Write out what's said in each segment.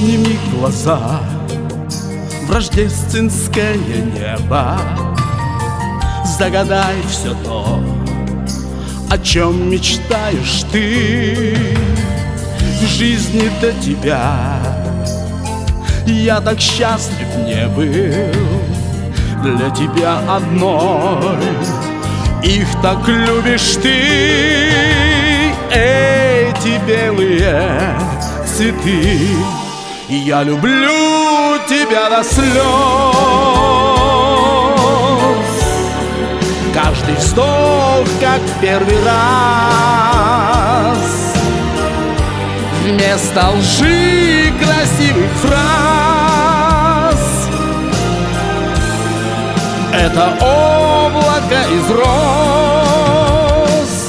Подними глаза в рождественское небо, загадай все то, о чем мечтаешь ты. В жизни до тебя я так счастлив не был, для тебя одной их так любишь ты. Эти белые цветы, я люблю тебя до слез. Каждый вздох, как в первый раз, вместо лжи красивых фраз. Это облако из роз,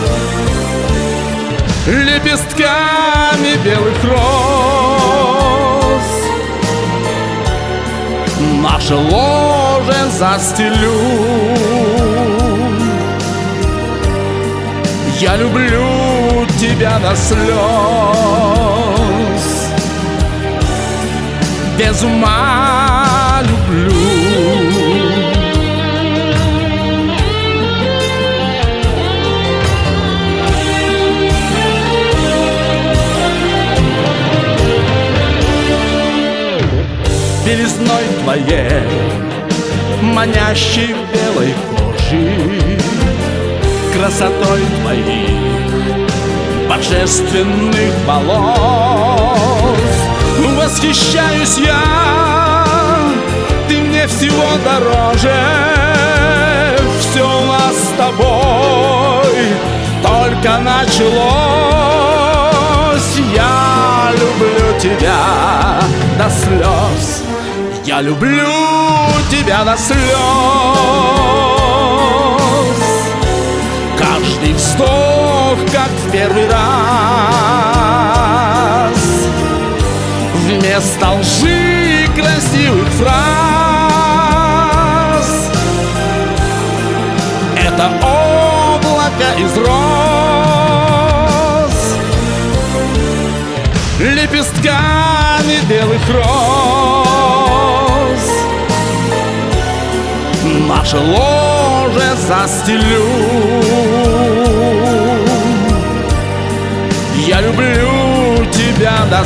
лепестками белых роз. Наше ложе застелю. Я люблю тебя до слез, без ума люблю. Белизной твоей, манящей белой кожи, красотой твоих божественных волос восхищаюсь я. Ты мне всего дороже, все у нас с тобой только началось. Я люблю тебя до слез, я люблю тебя до слез. Каждый вздох, как в первый раз, вместо лжи красивых фраз. Это облако из роз, лепестками белых роз. Наше ложе застелю. Я люблю тебя до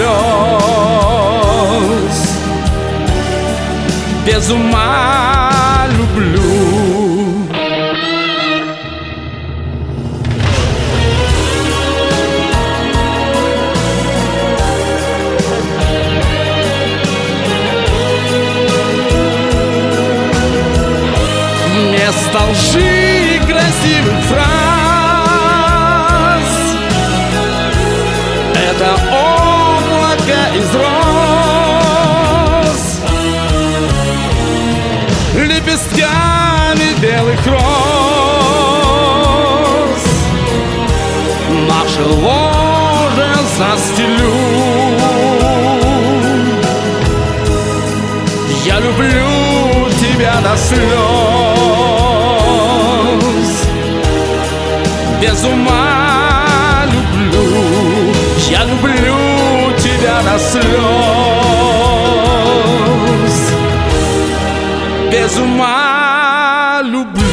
слез, без ума люблю. Вместо лжи красивых фраз, это облако из роз, лепестками белых роз. Наше ложе застелю. Я люблю тебя до слез, без ума люблю. Я люблю тебя до слез, без ума люблю.